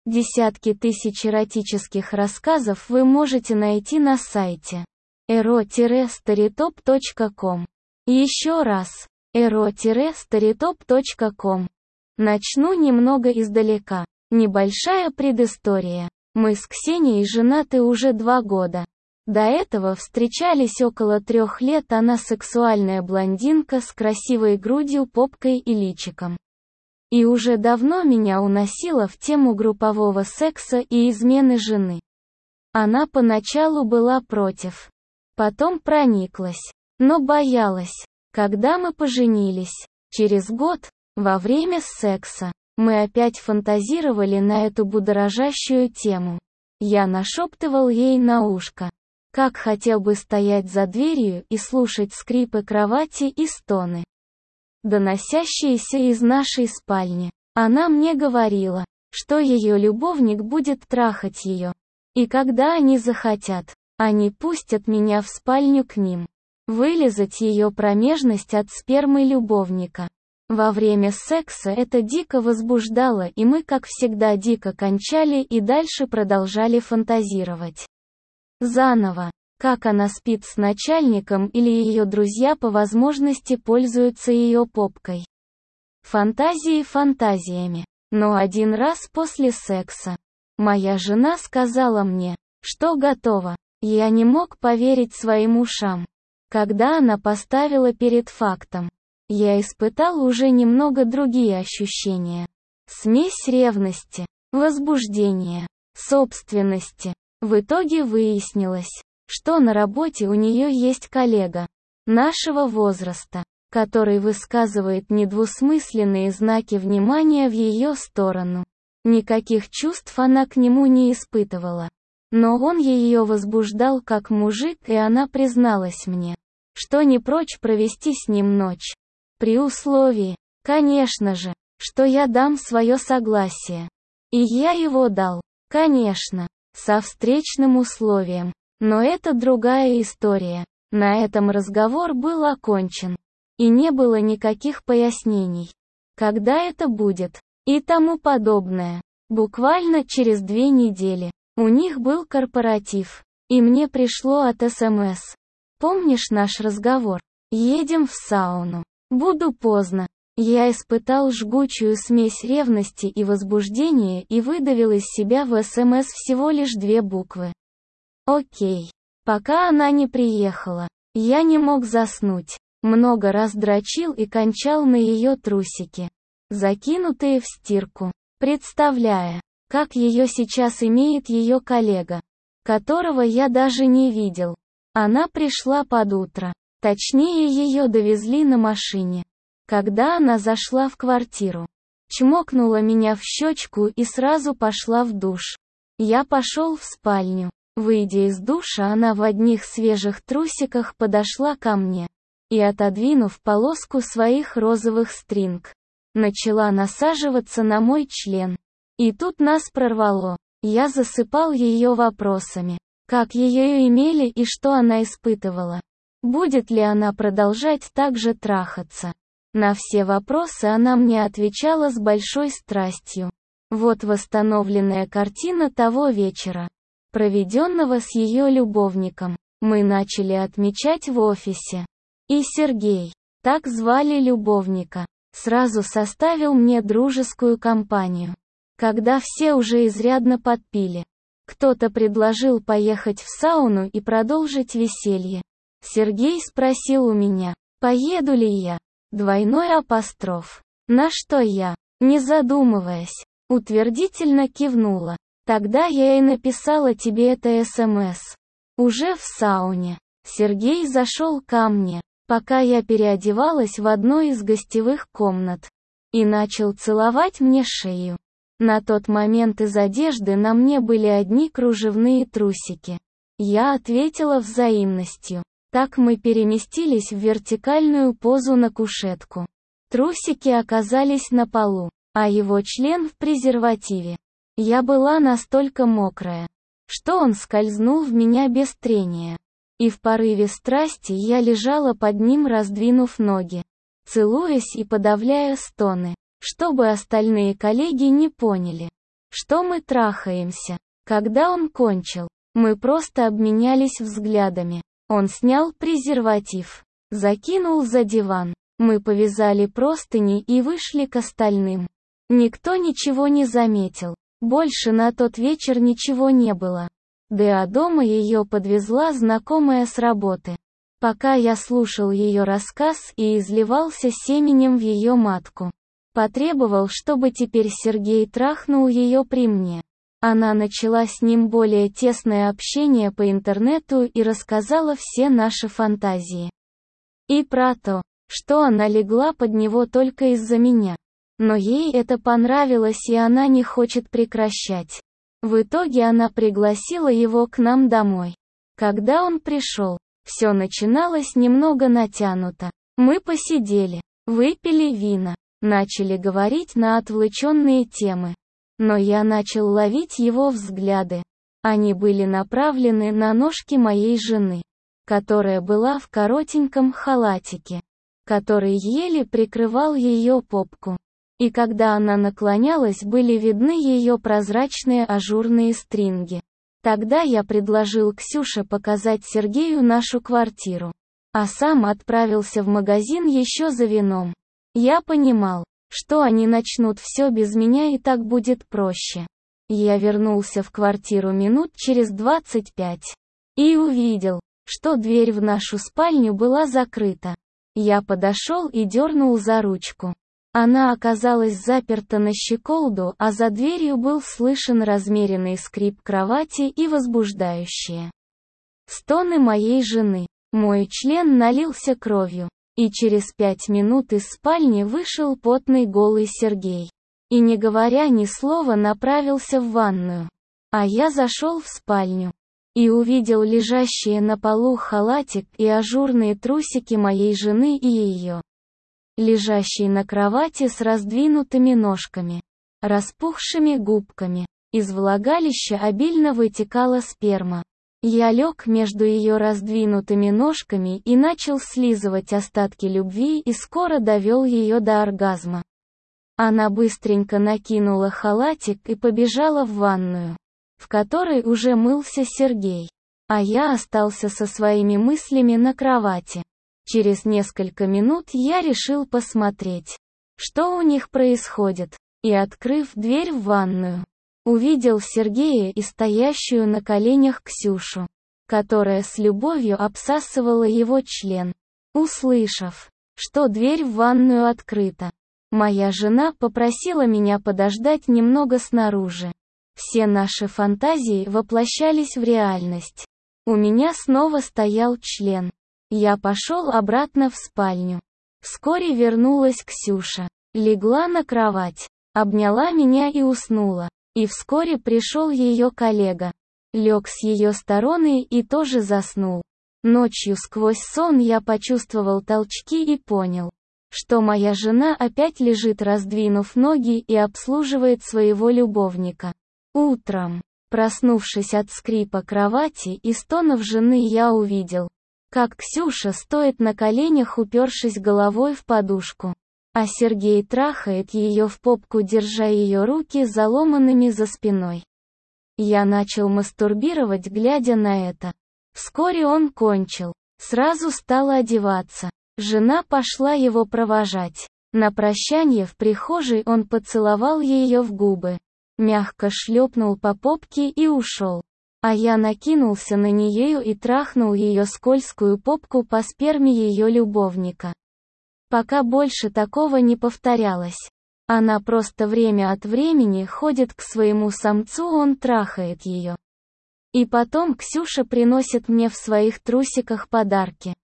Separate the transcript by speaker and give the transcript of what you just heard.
Speaker 1: Десятки тысяч эротических рассказов вы можете найти на сайте ero-storytop.com. Еще раз, ero-storytop.com. Начну немного издалека. Небольшая предыстория. Мы с Ксенией женаты уже 2 года. До этого встречались около 3 лет, она сексуальная блондинка с красивой грудью, попкой и личиком. И уже давно меня уносило в тему группового секса и измены жены. Она поначалу была против. Потом прониклась. Но боялась. Когда мы поженились, через год, во время секса, мы опять фантазировали на эту будоражащую тему. Я нашептывал ей на ушко. Как хотел бы стоять за дверью и слушать скрипы кровати и стоны, доносящиеся из нашей спальни. Она мне говорила, что ее любовник будет трахать ее. И когда они захотят, они пустят меня в спальню к ним. Вылизать ее промежность от спермы любовника. Во время секса это дико возбуждало, и мы, как всегда, дико кончали и дальше продолжали фантазировать. Заново, как она спит с начальником или ее друзья по возможности пользуются ее попкой. Фантазии фантазиями. Но один раз после секса моя жена сказала мне, что готова. Я не мог поверить своим ушам. Когда она поставила перед фактом, я испытал уже немного другие ощущения. Смесь ревности, возбуждения, собственности. В итоге выяснилось, что на работе у нее есть коллега нашего возраста, который высказывает недвусмысленные знаки внимания в ее сторону. Никаких чувств она к нему не испытывала. Но он ее возбуждал как мужик, и она призналась мне, что не прочь провести с ним ночь. При условии, конечно же, что я дам свое согласие. И я его дал, конечно, со встречным условием. Но это другая история. На этом разговор был окончен. И не было никаких пояснений. Когда это будет? И тому подобное. Буквально через 2 недели. У них был корпоратив. И мне пришло от СМС. Помнишь наш разговор? Едем в сауну. Буду поздно. Я испытал жгучую смесь ревности и возбуждения и выдавил из себя в СМС всего лишь 2 буквы. Окей. Пока она не приехала, я не мог заснуть. Много раз дрочил и кончал на ее трусики, закинутые в стирку, представляя, как ее сейчас имеет ее коллега, которого я даже не видел. Она пришла под утро. Точнее, ее довезли на машине. Когда она зашла в квартиру, чмокнула меня в щечку и сразу пошла в душ. Я пошел в спальню. Выйдя из душа, она в одних свежих трусиках подошла ко мне и, отодвинув полоску своих розовых стринг, начала насаживаться на мой член. И тут нас прорвало. Я засыпал ее вопросами, как ее имели и что она испытывала. Будет ли она продолжать так же трахаться? На все вопросы она мне отвечала с большой страстью. Вот восстановленная картина того вечера, проведенного с ее любовником. Мы начали отмечать в офисе. И Сергей, так звали любовника, сразу составил мне дружескую компанию. Когда все уже изрядно подпили, кто-то предложил поехать в сауну и продолжить веселье. Сергей спросил у меня, поеду ли я. Двойной апостроф. На что я, не задумываясь, утвердительно кивнула. Тогда я и написала тебе это СМС. Уже в сауне. Сергей зашел ко мне, пока я переодевалась в одной из гостевых комнат, и начал целовать мне шею. На тот момент из одежды на мне были одни кружевные трусики. Я ответила взаимностью. Так мы переместились в вертикальную позу на кушетку. Трусики оказались на полу, а его член в презервативе. Я была настолько мокрая, что он скользнул в меня без трения. И в порыве страсти я лежала под ним, раздвинув ноги, целуясь и подавляя стоны, чтобы остальные коллеги не поняли, что мы трахаемся. Когда он кончил, мы просто обменялись взглядами. Он снял презерватив, закинул за диван. Мы повязали простыни и вышли к остальным. Никто ничего не заметил. Больше на тот вечер ничего не было. До дома ее подвезла знакомая с работы. Пока я слушал ее рассказ и изливался семенем в ее матку. Потребовал, чтобы теперь Сергей трахнул ее при мне. Она начала с ним более тесное общение по интернету и рассказала все наши фантазии. И про то, что она легла под него только из-за меня. Но ей это понравилось, и она не хочет прекращать. В итоге она пригласила его к нам домой. Когда он пришел, все начиналось немного натянуто. Мы посидели, выпили вина, начали говорить на отвлеченные темы. Но я начал ловить его взгляды. Они были направлены на ножки моей жены, которая была в коротеньком халатике, который еле прикрывал ее попку. И когда она наклонялась, были видны ее прозрачные ажурные стринги. Тогда я предложил Ксюше показать Сергею нашу квартиру, а сам отправился в магазин еще за вином. Я понимал, что они начнут все без меня, и так будет проще. Я вернулся в квартиру минут через 25 и увидел, что дверь в нашу спальню была закрыта. Я подошел и дернул за ручку. Она оказалась заперта на щеколду, а за дверью был слышен размеренный скрип кровати и возбуждающие стоны моей жены. Мой член налился кровью, и через 5 минут из спальни вышел потный голый Сергей. И не говоря ни слова, направился в ванную. А я зашел в спальню и увидел лежащие на полу халатик и ажурные трусики моей жены и ее, лежащей на кровати с раздвинутыми ножками, распухшими губками. Из влагалища обильно вытекала сперма. Я лег между ее раздвинутыми ножками и начал слизывать остатки любви, и скоро довел ее до оргазма. Она быстренько накинула халатик и побежала в ванную, в которой уже мылся Сергей. А я остался со своими мыслями на кровати. Через несколько минут я решил посмотреть, что у них происходит, и, открыв дверь в ванную, увидел Сергея и стоящую на коленях Ксюшу, которая с любовью обсасывала его член. Услышав, что дверь в ванную открыта, моя жена попросила меня подождать немного снаружи. Все наши фантазии воплощались в реальность. У меня снова стоял член. Я пошел обратно в спальню. Вскоре вернулась Ксюша, легла на кровать, обняла меня и уснула. И вскоре пришел ее коллега, лег с ее стороны и тоже заснул. Ночью сквозь сон я почувствовал толчки и понял, что моя жена опять лежит, раздвинув ноги, и обслуживает своего любовника. Утром, проснувшись от скрипа кровати и стонов жены, я увидел, как Ксюша стоит на коленях, упершись головой в подушку, а Сергей трахает ее в попку, держа ее руки заломанными за спиной. Я начал мастурбировать, глядя на это. Вскоре он кончил, сразу стал одеваться. Жена пошла его провожать. На прощание в прихожей он поцеловал ее в губы, мягко шлепнул по попке и ушел. А я накинулся на нее и трахнул ее скользкую попку по сперме ее любовника. Пока больше такого не повторялось. Она просто время от времени ходит к своему самцу, он трахает ее. И потом Ксюша приносит мне в своих трусиках подарки.